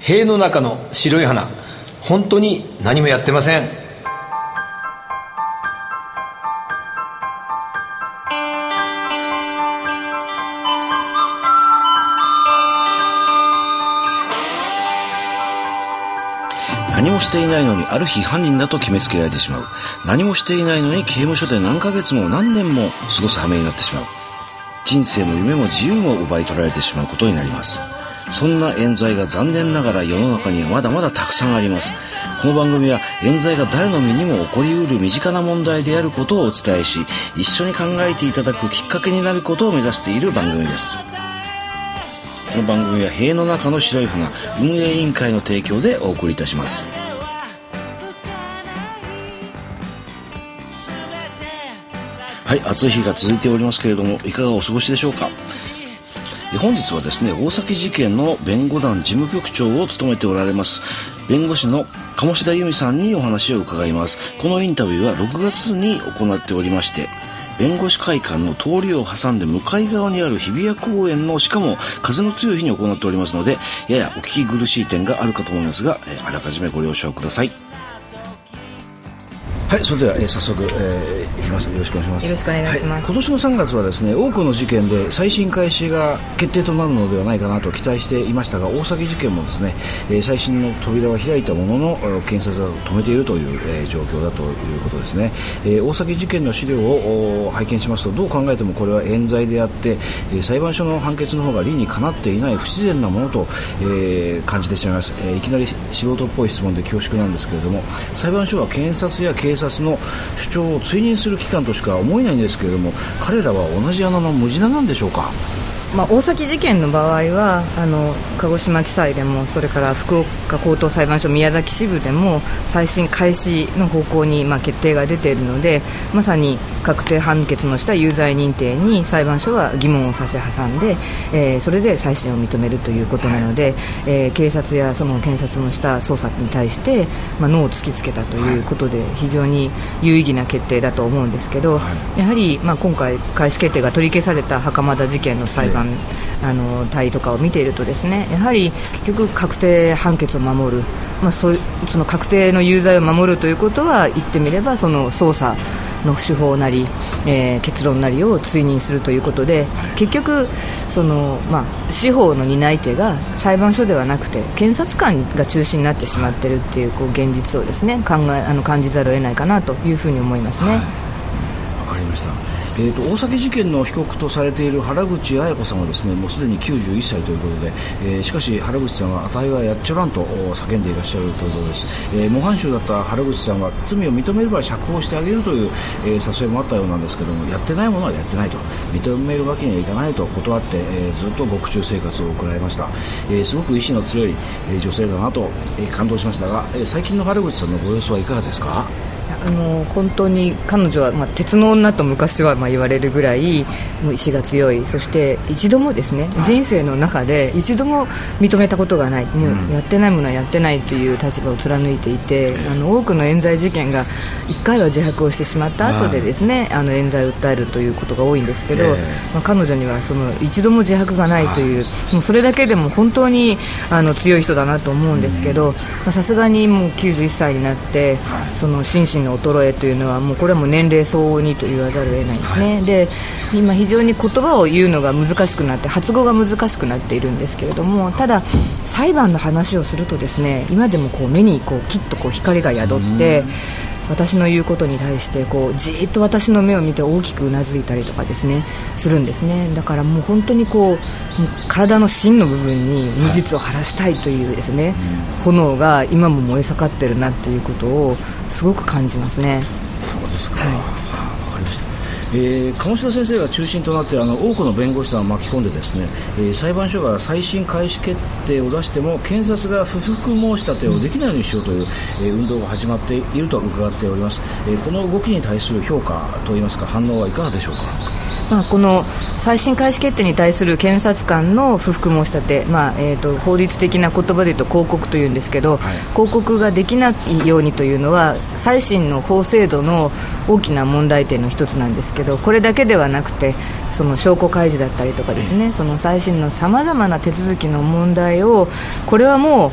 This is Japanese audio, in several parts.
塀の中の白い花、本当に何もやってません。 何もしていないのにある日犯人だと決めつけられてしまう。何もしていないのに刑務所で何ヶ月も何年も過ごす羽目になってしまう。人生も夢も自由も奪い取られてしまうことになります。そんな冤罪が残念ながら世の中にはまだまだたくさんあります。この番組は冤罪が誰の身にも起こりうる身近な問題であることをお伝えし、一緒に考えていただくきっかけになることを目指している番組です。この番組は塀の中の白い船運営委員会の提供でお送りいたします。はい、暑い日が続いておりますけれども、いかがお過ごしでしょうか。本日はですね、大崎事件の弁護団事務局長を務めておられます弁護士の鴨志田由美さんにお話を伺います。このインタビューは6月に行っておりまして、弁護士会館の通りを挟んで向かい側にある日比谷公園の、しかも風の強い日に行っておりますので、ややお聞き苦しい点があるかと思いますが、あらかじめご了承ください。はい、それでは、早速、いきます。よろしくお願いします。 よろしくお願いします。 はい、今年の3月はですね、多くの事件で再審開始が決定となるのではないかなと期待していましたが、大崎事件もですね、再審の扉は開いたものの検察が止めているという、状況だということですね。大崎事件の資料を拝見しますと、どう考えてもこれは冤罪であって、裁判所の判決の方が理にかなっていない不自然なものと、感じてしまいます。いきなり素人っぽい質問で恐縮なんですけれども、裁判所は検察や警察の主張を追認する機関としか思えないんですけれども、彼らは同じ穴の無地ななんでしょうか。 大崎事件の場合は鹿児島地裁でも、それから福岡高等裁判所宮崎支部でも再審開始の方向に決定が出ているので、まさに確定判決のした有罪認定に裁判所は疑問を差し挟んで、それで再審を認めるということなので、警察やその検察のした捜査に対して、ノーを突きつけたということで、非常に有意義な決定だと思うんですけど、やはり今回開始決定が取り消された袴田事件の裁判対とかを見ているとですね、やはり結局確定判決を守る、その確定の有罪を守るということは、言ってみればその捜査の手法なり、結論なりを追認するということで、結局司法の担い手が裁判所ではなくて検察官が中心になってしまっているという、現実をですね感じざるを得ないかなというふうに思いますね。 わかりました。大崎事件の被告とされている原口彩子さんはですね、もうすでに91歳ということで、しかし原口さんはあたいはやっちゃらんと叫んでいらっしゃるということです。模範囚だった原口さんは罪を認めれば釈放してあげるという誘いもあったようなんですけども、やってないものはやってないと、認めるわけにはいかないと断って、ずっと獄中生活を送られました。すごく意志の強い、女性だなと、感動しましたが、最近の原口さんのご様子はいかがですか。 本当に彼女は、鉄の女と昔は言われるぐらいもう意志が強い。そして一度もですね、人生の中で一度も認めたことがない、もうやってないものはやってないという立場を貫いていて、多くの冤罪事件が1回は自白をしてしまった後でですね、冤罪を訴えるということが多いんですけど、彼女にはその一度も自白がないという、もうそれだけでも本当に強い人だなと思うんですけど、さすがにもう91歳になってその心身の衰えというのは、もうこれはもう年齢相応にと言わざるを得ないですね。で、今非常に言葉を言うのが難しくなって、発語が難しくなっているんですけれども、ただ裁判の話をするとですね、今でも目にきっと光が宿って、私の言うことに対してじーっと私の目を見て大きくうなずいたりとかですねするんですね。だからもう本当に体の芯の部分に無実を晴らしたいというですね、炎が今も燃え盛ってるなっていうことをすごく感じますね。 そうですか。わかりました。鴨志田先生が中心となって多くの弁護士さんを巻き込んでですね、裁判所が再審開始決定を出しても検察が不服申し立てをできないようにしようという、運動が始まっていると伺っております。この動きに対する評価といいますか、反応はいかがでしょうか。 この再審開始決定に対する検察官の不服申し立て、法律的な言葉で言うと抗告というんですけど、抗告ができないようにというのは再審の法制度の大きな問題点の一つなんですけど、これだけではなくてその証拠開示だったりとかですね、その再審のさまざまな手続きの問題を、これはもう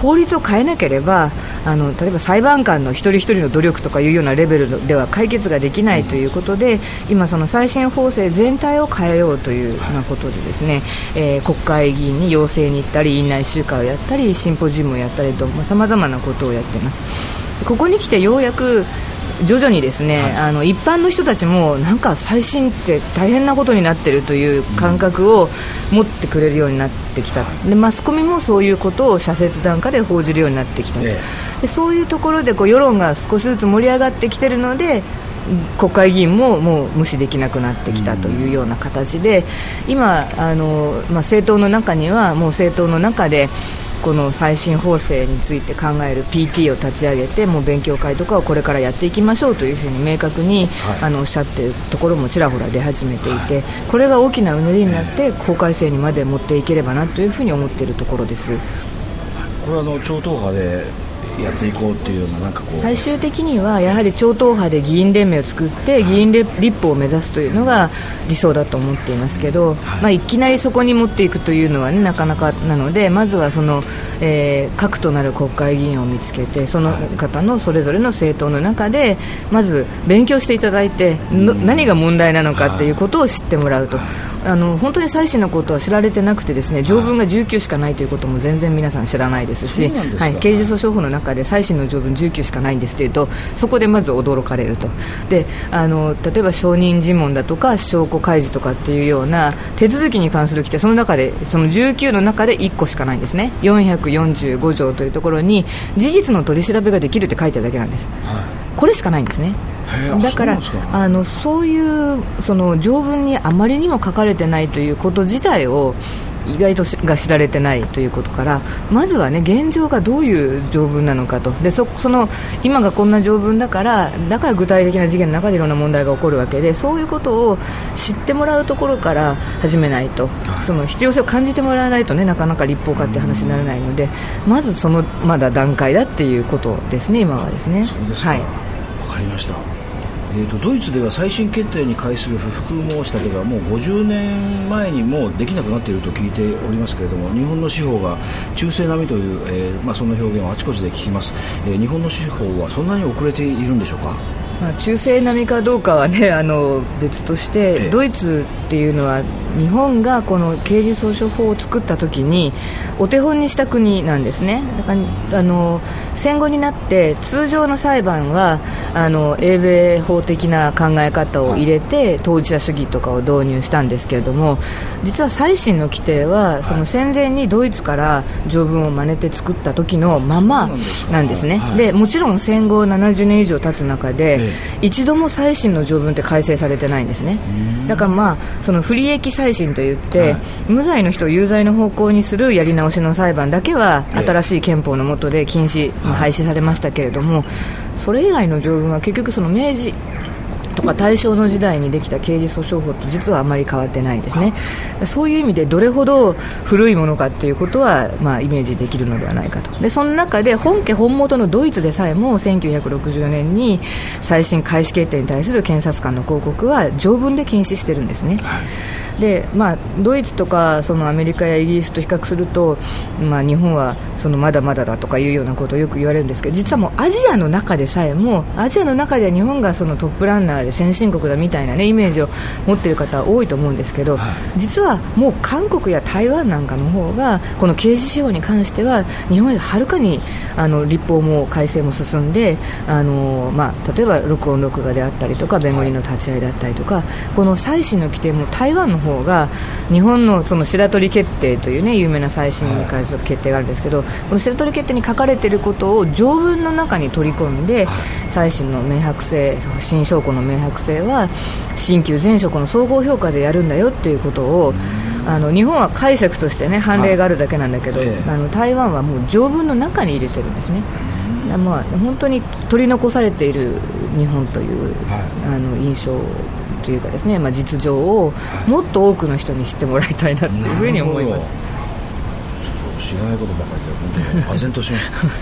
法律を変えなければ例えば裁判官の一人一人の努力とかいうようなレベルでは解決ができないということで、今その再審法制全体を変えようというようなことでですね、国会議員に要請に行ったり院内集会をやったりシンポジウムをやったりとさまざまなことをやっています。ここに来てようやく徐々にですね、一般の人たちもなんか再審って大変なことになっているという感覚を持ってくれるようになってきた。でマスコミもそういうことを社説段階で報じるようになってきた。でそういうところで世論が少しずつ盛り上がってきているので国会議員ももう無視できなくなってきたというような形で、今政党の中にはもう政党の中でこの再審法制について考える PT を立ち上げて、もう勉強会とかをこれからやっていきましょうというふうに明確に、おっしゃっているところもちらほら出始めていて、これが大きなうねりになって法改正にまで持っていければなというふうに思っているところです。 これは超党派でやっていこうっていうような、なんかこう最終的にはやはり超党派で議員連盟を作って議員立法を目指すというのが理想だと思っていますけど、いきなりそこに持っていくというのは、なかなかなので、まずはその、核となる国会議員を見つけて、その方のそれぞれの政党の中でまず勉強していただいて、何が問題なのかということを知ってもらうと。本当に再審のことは知られてなくてですね、条文が19しかないということも全然皆さん知らないですし、刑事訴訟法の中で再審の条文19しかないんですというと、そこでまず驚かれると。で例えば証人尋問だとか証拠開示とかっていうような手続きに関する規定、その中でその19の中で1個しかないんですね。445条というところに事実の取り調べができるって書いてあるだけなんです、これしかないんですね。だからそういうその条文にあまりにも書かれてないということ自体を意外とが知られてないということから、まずはね、現状がどういう条文なのかと。でその今がこんな条文だから具体的な事件の中でいろんな問題が起こるわけで、そういうことを知ってもらうところから始めないと、その必要性を感じてもらわないとね、なかなか立法化って話にならないので、まずそのまだ段階だっていうことですね、今はですね。 そうですか、わかりました。ドイツでは再審決定に関する不服申し立てがもう50年前にもできなくなっていると聞いておりますけれども、日本の司法が中世並みという、そんな表現をあちこちで聞きます。日本の司法はそんなに遅れているんでしょうか。 中世並みかどうかはね、別として、ドイツっていうのは日本がこの刑事訴訟法を作った時にお手本にした国なんですね。だから戦後になって通常の裁判は英米法的な考え方を入れて当事者主義とかを導入したんですけれども、実は再審の規定はその戦前にドイツから条文を真似て作った時のままなんですね。でもちろん戦後70年以上経つ中で一度も再審の条文って改正されてないんですね。だからその不利益再審といって、無罪の人を有罪の方向にするやり直しの裁判だけは新しい憲法の下で禁止、廃止されましたけれども、それ以外の条文は結局その明治とか大正の時代にできた刑事訴訟法と実はあまり変わってないですね。そういう意味でどれほど古いものかということは、イメージできるのではないかと。でその中で本家本元のドイツでさえも1964年に再審開始決定に対する検察官の抗告は条文で禁止してるんですね。でドイツとかそのアメリカやイギリスと比較すると、日本はそのまだまだだとかいうようなことをよく言われるんですけど、実はもうアジアの中でさえも、アジアの中では日本がそのトップランナーで先進国だみたいな、イメージを持っている方は多いと思うんですけど、実はもう韓国や台湾なんかの方がこの刑事司法に関しては日本よりはるかに立法も改正も進んで、例えば録音録画であったりとか弁護人の立ち会いだったりとか、この再審の規定も台湾の方が日本のその白鳥決定という有名な再審に関する決定があるんですけど、この白鳥決定に書かれていることを条文の中に取り込んで、再審の明白性、新証拠の明白性は新旧前証拠の総合評価でやるんだよっていうことを、日本は解釈として判例があるだけなんだけど、台湾はもう条文の中に入れてるんですね。本当に取り残されている日本という、印象というかですね、実情をもっと多くの人に知ってもらいたいなというふうに思います。 知らないことばかりで本当に唖然とします、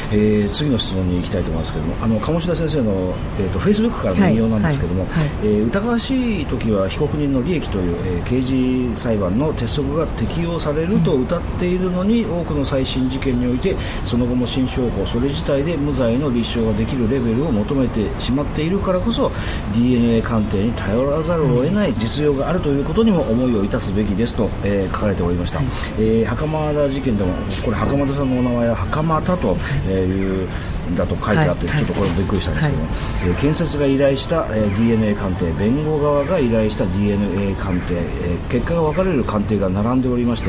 次の質問に行きたいと思いますけども、鴨志田先生の、フェイスブックからの引用なんですけども、疑わしい時は被告人の利益という、刑事裁判の鉄則が適用されると謳っているのに、多くの再審事件においてその後も新証拠、それ自体で無罪の立証ができるレベルを求めてしまっているからこそ DNA 鑑定に頼らざるを得ない実情があるということにも思いを致すべきですと、書かれておりました。袴田事件でも、これ袴田さんのお名前は袴田というだと書いてあって、ちょっとこれもびっくりしたんですけども、検察が依頼した、DNA 鑑定、弁護側が依頼した DNA 鑑定、結果が分かれる鑑定が並んでおりまして、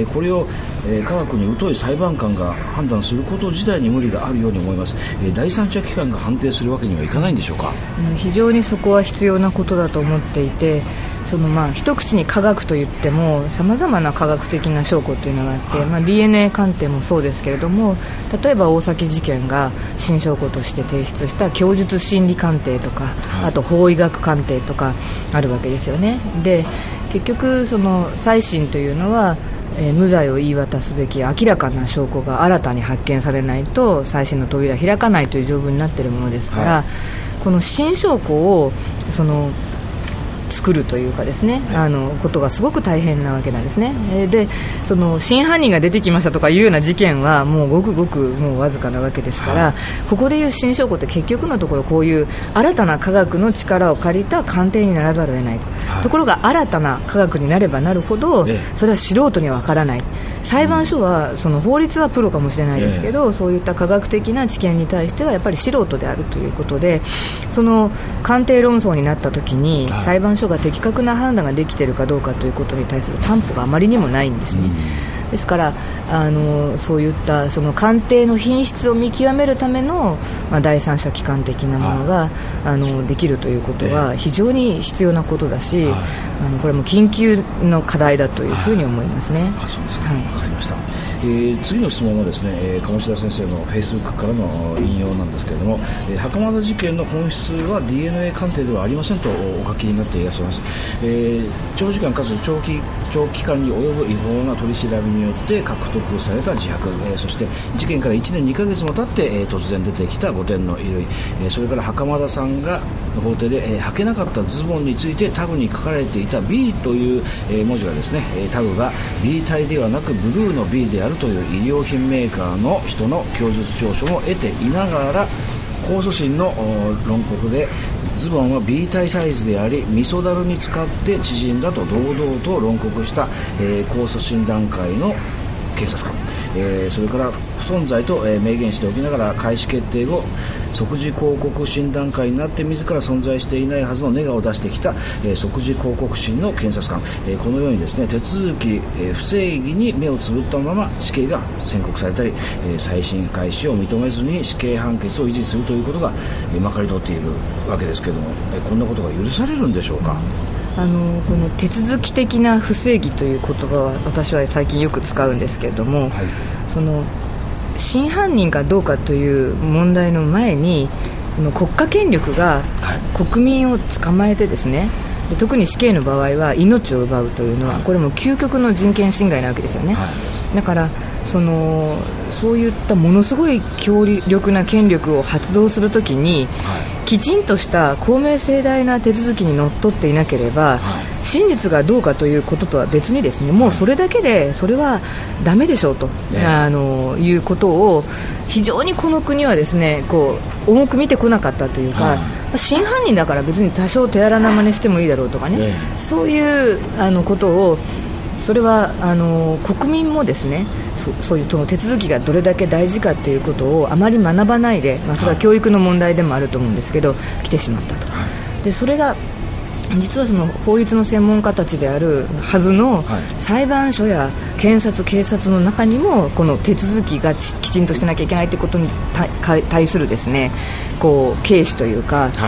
これを、科学に疎い裁判官が判断すること自体に無理があるように思います。第三者機関が判定するわけにはいかないんでしょうか。 非常にそこは必要なことだと思っていて、一口に科学といってもさまざまな科学的な証拠というのがあって、DNA 鑑定もそうですけれども、例えば大崎事件が新証拠として提出した供述心理鑑定とか、あと法医学鑑定とかあるわけですよね。で、結局その再審というのは、無罪を言い渡すべき明らかな証拠が新たに発見されないと再審の扉は開かないという条文になっているものですから、この新証拠を作るというかですね、ことがすごく大変なわけなんですね。で、その真犯人が出てきましたとかいうような事件はもうごくごくもうわずかなわけですから、ここでいう新証拠って結局のところこういう新たな科学の力を借りた鑑定にならざるを得ないと、ところが新たな科学になればなるほど、それは素人にはわからない。裁判所はその法律はプロかもしれないですけど、そういった科学的な知見に対してはやっぱり素人であるということで、その鑑定論争になった時に裁判所が的確な判断ができているかどうかということに対する担保があまりにもないんですね。ですからそういったその鑑定の品質を見極めるための、第三者機関的なものができるということは非常に必要なことだし、これも緊急の課題だというふうに思いますね。 そうですか、わかりました。次の質問はですね、鴨志田先生のフェイスブックからの引用なんですけれども、袴田事件の本質は DNA 鑑定ではありませんとお書きになっていらっしゃいます。長時間かつ長期間に及ぶ違法な取り調べによって獲得された自白、そして事件から1年2ヶ月も経って、突然出てきた5点の衣類、それから袴田さんが法廷で、履けなかったズボンについてタグに書かれていた B という、文字がですね、タグが B 体ではなくブルーの B であるという医療品メーカーの人の供述調書も得ていながら、控訴審の論告でズボンは B 体サイズであり味噌だるに使って縮んだと堂々と論告した、控訴審段階の警察官、それから不存在と、明言しておきながら開始決定後即時抗告審段階になって自ら存在していないはずのネガを出してきた、即時抗告審の検察官、このようにですね、手続き、不正義に目をつぶったまま死刑が宣告されたり、再審開始を認めずに死刑判決を維持するということが、まかり通っているわけですけれども、こんなことが許されるんでしょうか。 この手続き的な不正義という言葉は私は最近よく使うんですけれども、その真犯人かどうかという問題の前にその国家権力が国民を捕まえてですね、で特に死刑の場合は命を奪うというのはこれも究極の人権侵害なわけですよね。だからそういったものすごい強力な権力を発動するときに、きちんとした公明正大な手続きにのっとっていなければ、真実がどうかということとは別にですね、もうそれだけでそれはダメでしょうと、いうことを非常にこの国はですね重く見てこなかったというか、真犯人だから別に多少手荒な真似してもいいだろうとかね、そういうことを、それは国民もですね、そういうその手続きがどれだけ大事かということをあまり学ばないで、それは教育の問題でもあると思うんですけど、来てしまったと。でそれが実はその法律の専門家たちであるはずの裁判所や検察、警察の中にもこの手続きがきちんとしてなきゃいけないということに対するですね、軽視というか、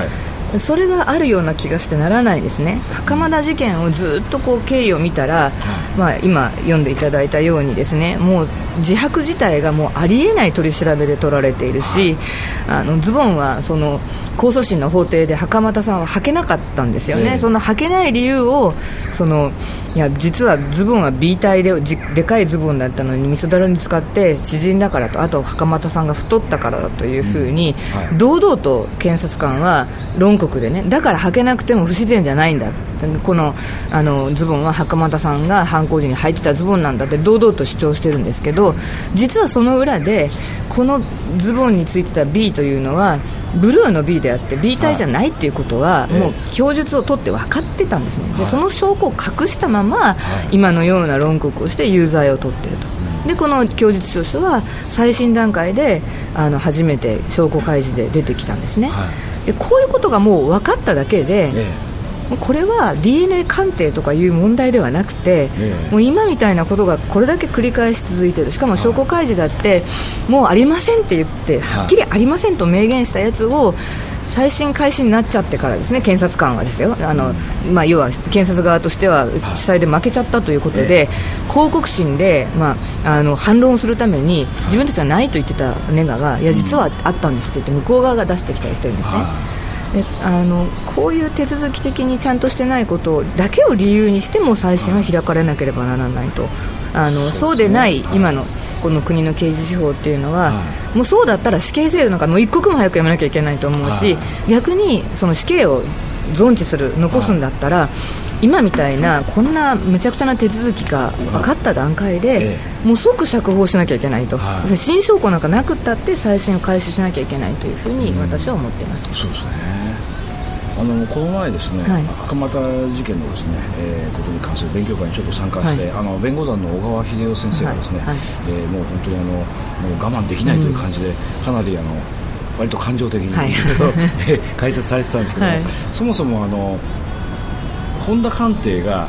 それがあるような気がしてならないですね。袴田事件をずっとこう経緯を見たら、今読んでいただいたようにですね、もう自白自体がもうありえない取り調べで取られているし、ズボンはその控訴審の法廷で袴田さんは履けなかったんですよね。その履けない理由をいや実はズボンは B 体ででかいズボンだったのに味噌だるに使って縮んだからと、あと袴田さんが太ったからだというふうに、堂々と検察官は論告でね、だから履けなくても不自然じゃないんだ、このズボンは袴田さんが犯行時に履いてたズボンなんだって堂々と主張してるんですけど、実はその裏でこのズボンについてた B というのはブルーの B であって B 体じゃないっていうことはもう供述を取って分かってたんですね。でその証拠を隠したまま今のような論告をして有罪を取っていると。でこの供述調書は最新段階で初めて証拠開示で出てきたんですね。でこういうことがもう分かっただけで、これは DNA 鑑定とかいう問題ではなくて、もう今みたいなことがこれだけ繰り返し続いている。しかも証拠開示だってもうありませんって言ってはっきりありませんと明言したやつを再審開始になっちゃってからですね、検察官はですよ、要は検察側としては地裁で負けちゃったということで、抗告審で、反論をするために自分たちはないと言ってたネガがいや実はあったんですって言って向こう側が出してきたりしてるんですね。でこういう手続き的にちゃんとしてないことだけを理由にしても再審は開かれなければならないと、そうでない今のこの国の刑事司法っていうのは、もうそうだったら死刑制度なんかもう一刻も早くやめなきゃいけないと思うし、逆にその死刑を存置する残すんだったら、今みたいなこんなむちゃくちゃな手続きが分かった段階で、もう即釈放しなきゃいけないと、新証拠なんかなくったって再審を開始しなきゃいけないというふうに私は思っています。 そうですね。この前ですね、袴田事件のですね、ことに関する勉強会にちょっと参加して、弁護団の小川秀夫先生がですね、もう本当にもう我慢できないという感じで、かなり割と感情的に解説されてたんですけど、そもそも本田鑑定が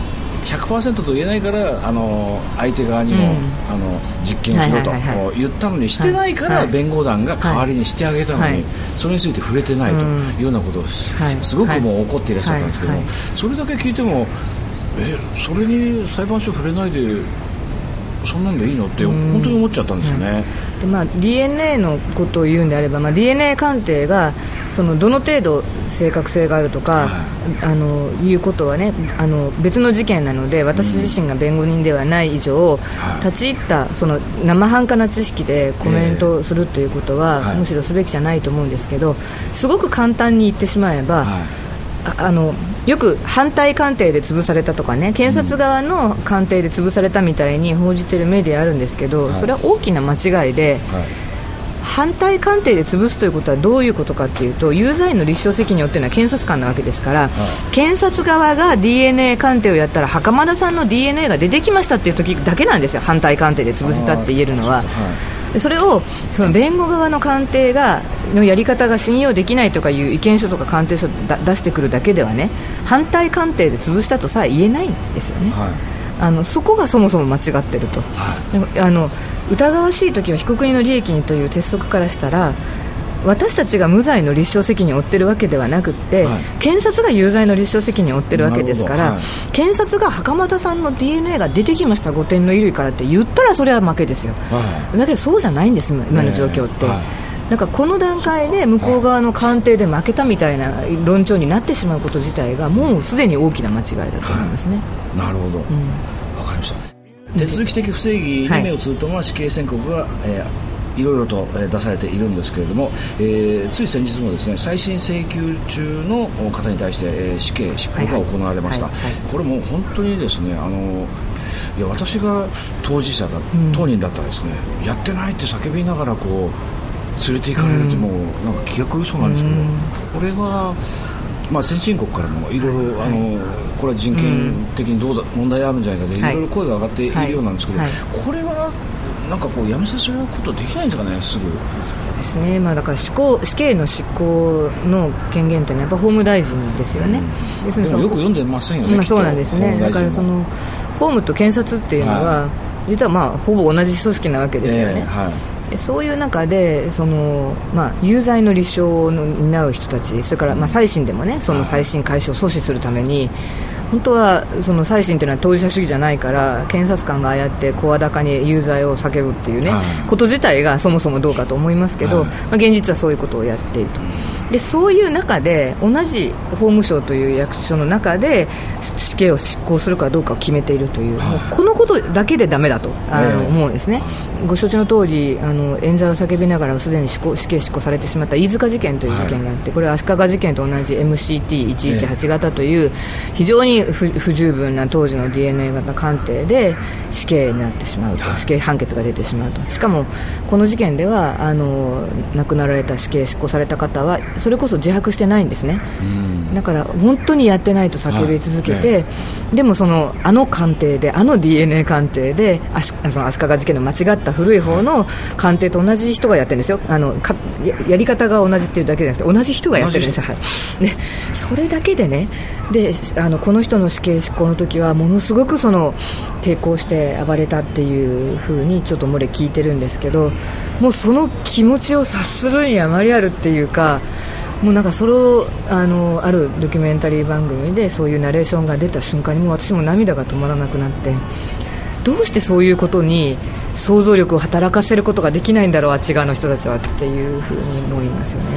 100% と言えないから相手側にも、実験しろと言ったのにしてないから弁護団が代わりにしてあげたのに、それについて触れてないというようなことをすごくもう怒っていらっしゃったんですけど、それだけ聞いてもそれに裁判所触れないでそんなんでいいのって本当に思っちゃったんですよね。 でDNA のことを言うんであれば、DNA 鑑定がどの程度正確性があるとか、いうことはね別の事件なので、私自身が弁護人ではない以上、立ち入った生半可な知識でコメントするということは、むしろすべきじゃないと思うんですけど、すごく簡単に言ってしまえば、よく反対鑑定で潰されたとかね、検察側の鑑定で潰されたみたいに報じているメディアあるんですけど、それは大きな間違いで、反対鑑定で潰すということはどういうことかというと、有罪の立証責任を負っているのは検察官なわけですから、検察側が DNA 鑑定をやったら袴田さんの DNA が出てきましたっていう時だけなんですよ、反対鑑定で潰せたって言えるのは。それを弁護側の鑑定のやり方が信用できないとかいう意見書とか鑑定書を出してくるだけではね、反対鑑定で潰したとさえ言えないんですよね。そこがそもそも間違ってると。疑わしいときは被告人の利益にという鉄則からしたら、私たちが無罪の立証責任を負っているわけではなくって、検察が有罪の立証責任を負っているわけですから、検察が袴田さんの DNA が出てきました、5点の衣類からって言ったらそれは負けですよ。だけどそうじゃないんです、今の状況って。なんかこの段階で向こう側の鑑定で負けたみたいな論調になってしまうこと自体がもうすでに大きな間違いだと思いますね。 なるほど、わかりました。手続き的不正義に目をつぶったまま死刑宣告が、いろいろと出されているんですけれども、つい先日もですね、再審請求中の方に対して、死刑執行が行われました。これも本当にですね、いや私が当事者だ、当人だったらですね、やってないって叫びながらこう連れて行かれるってもうなんか気が狂いそうなんですけど、これは先進国からもいろいろこれは人権的に問題あるんじゃないかでいろいろ声が上がっているようなんですけど、これはなんかこうやめさせることできないんですかね、すぐ。 そうですね、だから死刑の執行の権限というのはやっぱ法務大臣ですよね。 でもよく読んでませんよね。 そうなんですね。だから法務と検察っていうのは、実はほぼ同じ組織なわけですよね。 そういう中で有罪の立証を担う人たち、それから再審でもね、その再審開始を阻止するために、本当はその再審というのは当事者主義じゃないから、検察官がああやって声高に有罪を叫ぶっていうね、こと自体がそもそもどうかと思いますけど、現実はそういうことをやっていると。でそういう中で同じ法務省という役所の中で死刑を執行するかどうかを決めているという、もうこのことだけでダメだと思うんですね。ご承知の通り冤罪を叫びながらすでに死刑執行されてしまった飯塚事件という事件があって、これは足利事件と同じ MCT118 型という非常に不十分な当時の DNA 型鑑定で死刑になってしまうと、死刑判決が出てしまうと。しかもこの事件では亡くなられた死刑執行された方はそれこそ自白してないんですね。だから本当にやってないと叫び続けて、でも鑑定でDNA 鑑定で足利事件の間違った古い方の鑑定と同じ人がやってるんですよ。やり方が同じっていうだけじゃなくて同じ人がやってるんですよ。でそれだけでね、でこの人の死刑執行の時はものすごく抵抗して暴れたっていう風にちょっと漏れ聞いてるんですけど、もうその気持ちを察するにあまりあるっていうか、もうなんかそれをあるドキュメンタリー番組でそういうナレーションが出た瞬間にもう私も涙が止まらなくなって、どうしてそういうことに想像力を働かせることができないんだろう、あっち側の人たちはっていうふうに思いますよね。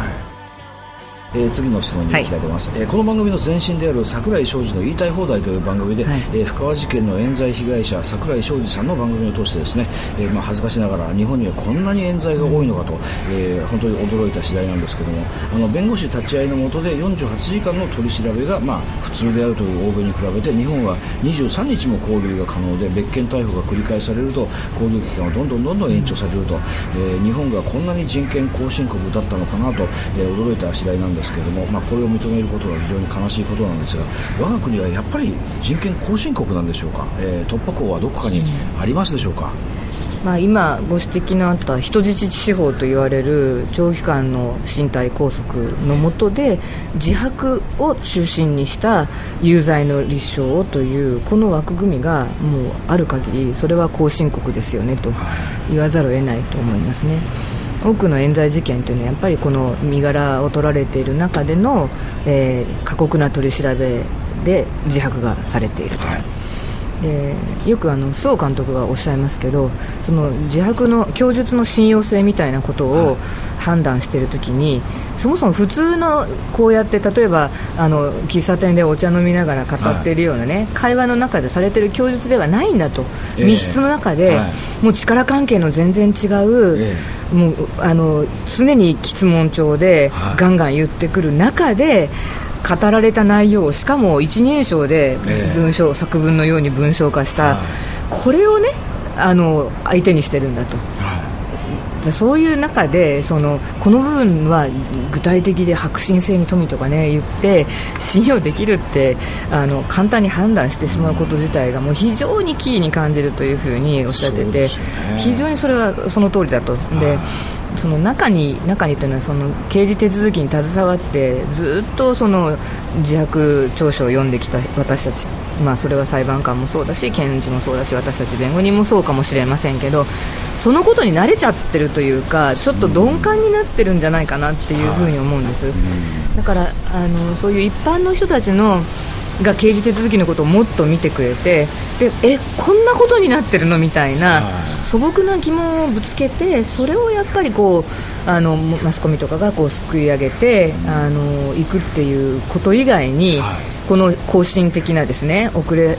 次の質問に行きたいと思います。この番組の前身である櫻井昌司の言いたい放題という番組で、深川事件の冤罪被害者櫻井昌司さんの番組を通してですね、恥ずかしながら日本にはこんなに冤罪が多いのかと、本当に驚いた次第なんですけども、弁護士立ち会いの下で48時間の取り調べが普通であるという欧米に比べて、日本は23日も勾留が可能で、別件逮捕が繰り返されると勾留期間がどんどん延長されると、日本がこんなに人権後進国だったのかなと、驚いた次第なんですけれども、これを認めることは非常に悲しいことなんですが、我が国はやっぱり人権後進国なんでしょうか。突破口はどこかにありますでしょうか。 今ご指摘のあった人質致死法と言われる長期間の身体拘束の下で自白を中心にした有罪の立証をというこの枠組みがもうある限り、それは後進国ですよねと言わざるを得ないと思いますね。多くの冤罪事件というのはやっぱりこの身柄を取られている中での、過酷な取り調べで自白がされていると、でよく周防監督がおっしゃいますけど、その自白の供述の信用性みたいなことを判断しているときに、そもそも普通のこうやって例えば喫茶店でお茶飲みながら語っているようなね、会話の中でされている供述ではないんだと、密室の中で、もう力関係の全然違う、もう常に詰問調でガンガン言ってくる中で語られた内容を、しかも一人称で作文のように文章化した、これをね相手にしてるんだと、そういう中でこの部分は具体的で迫真性に富とかね言って信用できるって簡単に判断してしまうこと自体がもう非常にキーに感じるというふうにおっしゃってて、非常にそれはその通りだと。でその中にというのはその刑事手続きに携わってずっと自白調書を読んできた私たち、それは裁判官もそうだし検事もそうだし私たち弁護人もそうかもしれませんけど、そのことに慣れちゃってるというか、ちょっと鈍感になってるんじゃないかなっていうふうに思うんです。だからそういう一般の人たちが刑事手続きのことをもっと見てくれて、でこんなことになってるのみたいな素朴な疑問をぶつけて、それをやっぱりマスコミとかがすくい上げていくっていうこと以外に、この後進的なですね、遅れ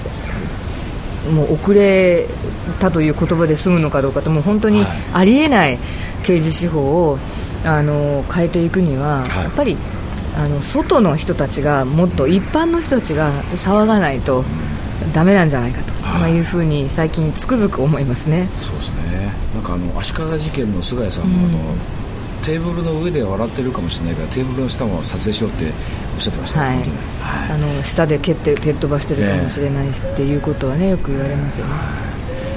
たという言葉で済むのかどうかと、もう本当にありえない刑事司法を変えていくには、やっぱり外の人たちがもっと一般の人たちが騒がないとダメなんじゃないかと、いうふうに最近つくづく思いますね。 そうですね。なんか足利事件の菅谷さんも、テーブルの上で笑ってるかもしれないからテーブルの下も撮影しろっておっしゃってましたね。下で蹴っ飛ばしてるかもしれないっていうことはね、よく言われますよね。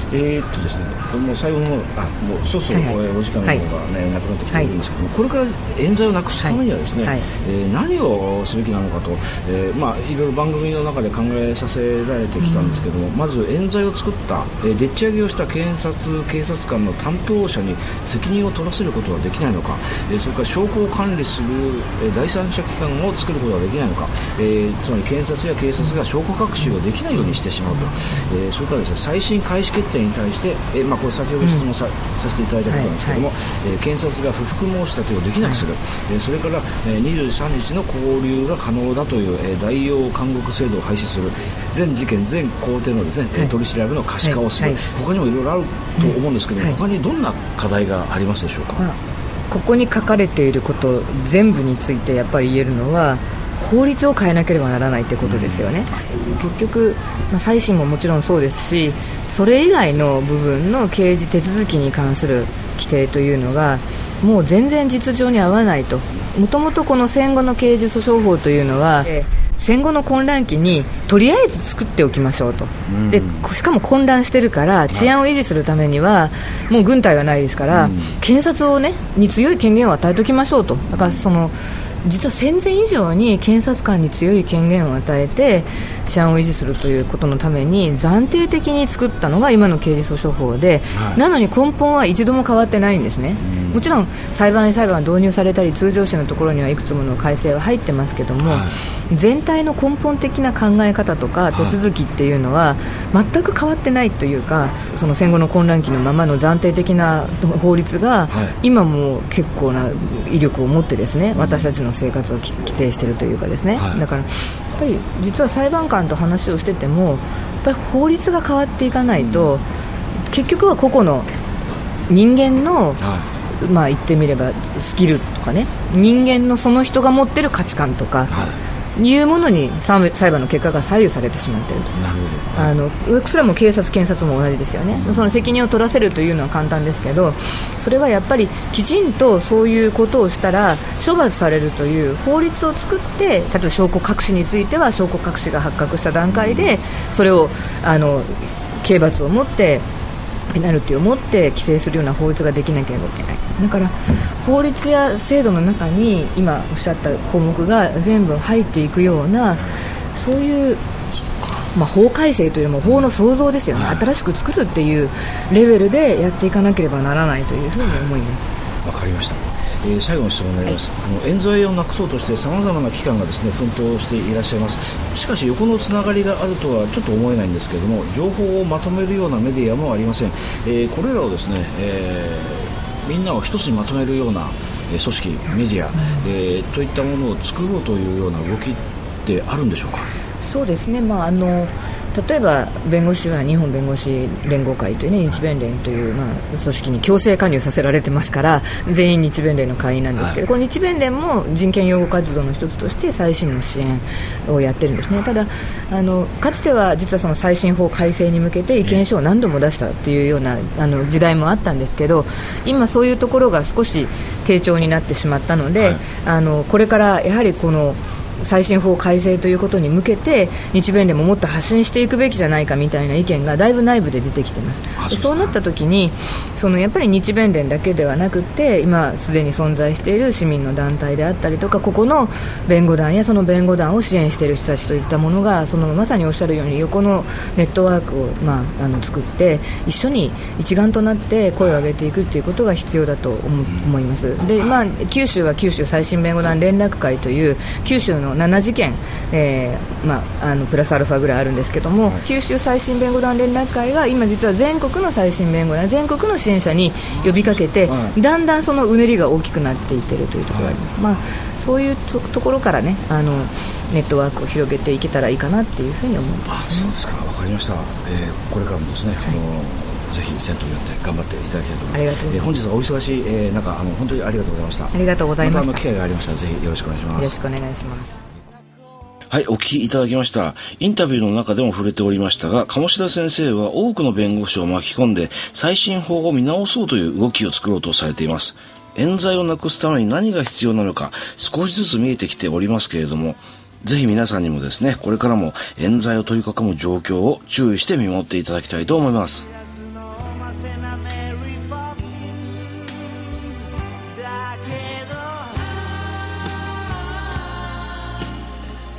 ですね、もう最後のもうそろそろお時間の方が、ね、なくなってきているんですけども、これから冤罪をなくすためにはですね、何をすべきなのかと、いろいろ番組の中で考えさせられてきたんですけども、まず冤罪を作ったでっち上げをした警察官の担当者に責任を取らせることはできないのか、それから証拠を管理する第三者機関を作ることはできないのか、つまり検察や警察が証拠隠しをできないようにしてしまうと、それからですね、再審開始決定に対して、これ先ほど質問 させていただいたことなんですけども、検察が不服申し立てをできなくする、それから、23日の勾留が可能だという、代用監獄制度を廃止する、全事件全工程のですね、取り調べの可視化をする、他にもいろいろあると思うんですけども、他にどんな課題がありますでしょうか。 ここに書かれていること全部についてやっぱり言えるのは、法律を変えなければならないということですよね。結局、再審ももちろんそうですし、それ以外の部分の刑事手続きに関する規定というのがもう全然実情に合わないと。もともとこの戦後の刑事訴訟法というのは、戦後の混乱期にとりあえず作っておきましょうと、でしかも混乱してるから治安を維持するためにはもう軍隊はないですから、検察を、に強い権限を与えておきましょうと。だから実は戦前以上に検察官に強い権限を与えて治安を維持するということのために暫定的に作ったのが今の刑事訴訟法で、なのに根本は一度も変わってないんですね。もちろん裁判員裁判が導入されたり通常審のところにはいくつもの改正は入ってますけども、全体の根本的な考え方とか手続きっていうのは全く変わってないというか、その戦後の混乱期のままの暫定的な法律が今も結構な威力を持ってですね、私たちの生活を規定しているというかですね、だからやっぱり実は裁判官と話をしてても、やっぱり法律が変わっていかないと、結局は個々の人間の、言ってみればスキルとかね、人間のその人が持っている価値観とか、いうものに裁判の結果が左右されてしまっていると。なるほど。それはもう警察検察も同じですよね。その責任を取らせるというのは簡単ですけど、それはやっぱりきちんとそういうことをしたら処罰されるという法律を作って、例えば証拠隠しについては証拠隠しが発覚した段階でそれを刑罰を持ってペナルティを持って規制するような法律ができなければいけない。だから法律や制度の中に今おっしゃった項目が全部入っていくような、そういう法改正というよりも法の創造ですよね。新しく作るっていうレベルでやっていかなければならないというふうに思います。 わかりました。最後の質問になります。冤罪をなくそうとしてさまざまな機関がですね奮闘していらっしゃいます。しかし横のつながりがあるとはちょっと思えないんですけれども、情報をまとめるようなメディアもありません。これらをですね、みんなを一つにまとめるような組織メディア、といったものを作ろうというような動きってあるんでしょうか。 そうですね、例えば弁護士は日本弁護士連合会という、日弁連という、組織に強制加入させられてますから、全員日弁連の会員なんですけど、この日弁連も人権擁護活動の一つとして再審の支援をやってるんですね。ただかつては実はその再審法改正に向けて意見書を何度も出したっていうような時代もあったんですけど、今そういうところが少し低調になってしまったので、これからやはりこの再審法改正ということに向けて日弁連ももっと発信していくべきじゃないかみたいな意見がだいぶ内部で出てきています。でそうなった時にやっぱり日弁連だけではなくて、今すでに存在している市民の団体であったりとか、ここの弁護団やその弁護団を支援している人たちといったものがまさにおっしゃるように横のネットワークを、作って一緒に一丸となって声を上げていくということが必要だと思います。で、九州は九州再審弁護団連絡会という九州の7事件、プラスアルファぐらいあるんですけども、九州再審弁護団連絡会が今実は全国の再審弁護団、全国の支援者に呼びかけて、だんだんそのうねりが大きくなっていっているというところがあります。そういうところからね、ネットワークを広げていけたらいいかなっていうふうに思います、ね。そうですか、わかりました。これからもですね、ぜひ先頭によって頑張っていただきたいと思います。本日はお忙しい中本当にありがとうございました。 ありがとうございました。 また機会がありましたらぜひよろしくお願いします。 よろしくお願いします。 はい、お聞きいただきました。インタビューの中でも触れておりましたが、鴨志田先生は多くの弁護士を巻き込んで再審法を見直そうという動きを作ろうとされています。冤罪をなくすために何が必要なのか少しずつ見えてきておりますけれども、ぜひ皆さんにもですね、これからも冤罪を取り囲む状況を注意して見守っていただきたいと思います。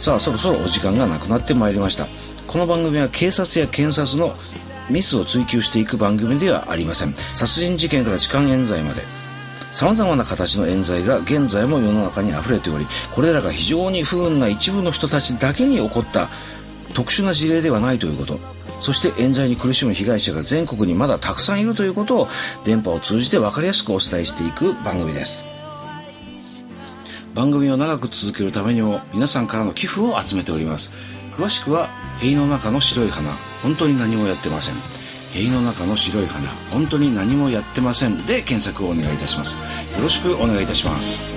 さあそろそろお時間がなくなってまいりました。この番組は警察や検察のミスを追求していく番組ではありません。殺人事件から痴漢冤罪まで様々な形の冤罪が現在も世の中に溢れており、これらが非常に不運な一部の人たちだけに起こった特殊な事例ではないということ、そして冤罪に苦しむ被害者が全国にまだたくさんいるということを電波を通じて分かりやすくお伝えしていく番組です。番組を長く続けるためにも皆さんからの寄付を集めております。詳しくは塀の中の白い花、本当に何もやってません。塀の中の白い花、本当に何もやってませんで検索をお願いいたします。よろしくお願いいたします。